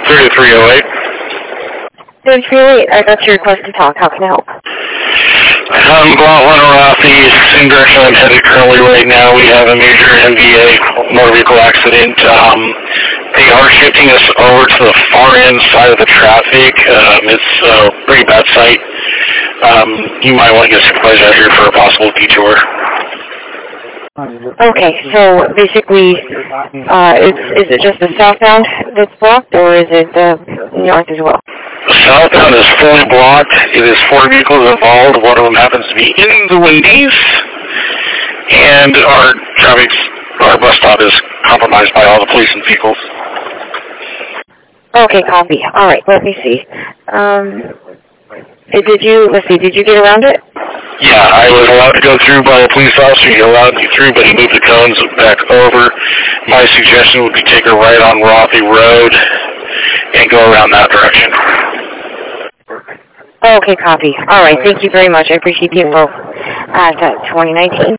3308. 3308, I got your request to talk. How can I help? Block 1 Rothy, same direction I'm headed currently right now. We have a major MVA, motor vehicle accident. They are shifting us over to the far end side of the traffic. It's a pretty bad sight. You might want to get a supervisor out here for a possible detour. Okay, so basically, is it just the southbound that's blocked, or is it the north as well? Southbound is fully blocked. It is 4 vehicles involved. One of them happens to be in the Wendy's, and our bus stop is compromised by all the police and vehicles. Okay, copy. All right, let me see. Did you get around it? Yeah, I was allowed to go through by a police officer. He allowed me through, but he moved the cones back over. My suggestion would be take a right on Rothy Road and go around that direction. Okay, copy. All right, thank you very much. I appreciate the info. 2019.